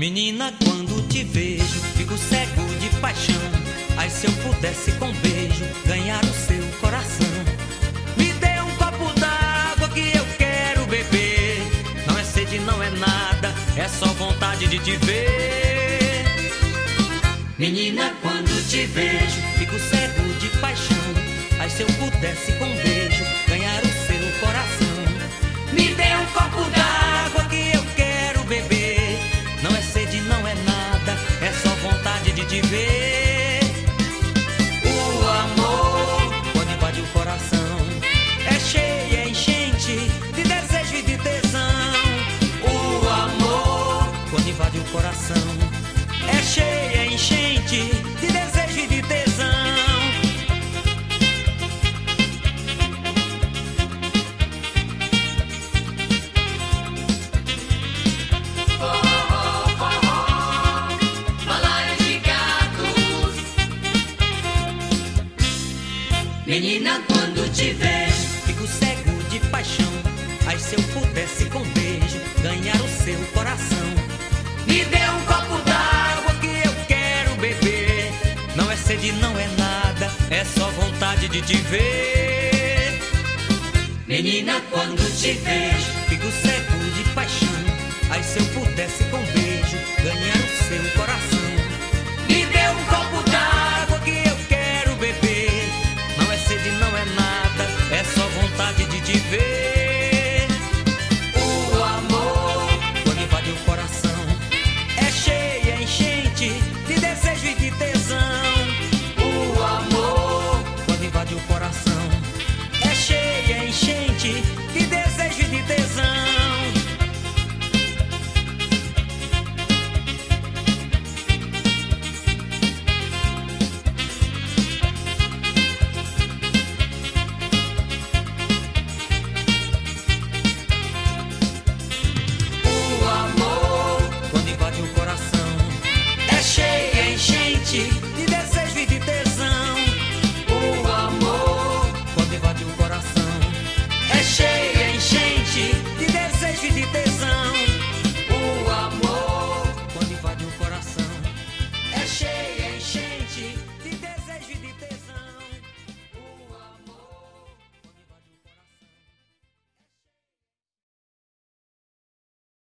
Menina, quando te vejo, fico cego de paixão. Ai, se eu pudesse com um beijo ganhar o seu coração. Me dê um copo d'água que eu quero beber. Não é sede, não é nada, é só vontade de te ver. Menina, quando te vejo, fico cego de paixão. Ai, se eu pudesse com um beijo ganhar o seu coração. Me dê um copo d'água que eu quero beber. Não é sede, não é nada, é só vontade de te ver. O amor, quando invade o coração, é cheio, é enchente de desejo e de tesão. O amor, quando invade o coração, é cheio, é enchente de desejo e de tesão. Menina, quando te vejo, fico cego de paixão. Ai, se eu pudesse com um beijo ganhar o seu coração. Me dê um copo d'água que eu quero beber. Não é sede, não é nada, é só vontade de te ver. Menina, quando te vejo, fico cego de paixão. Ai, se eu pudesse com um beijo ganhar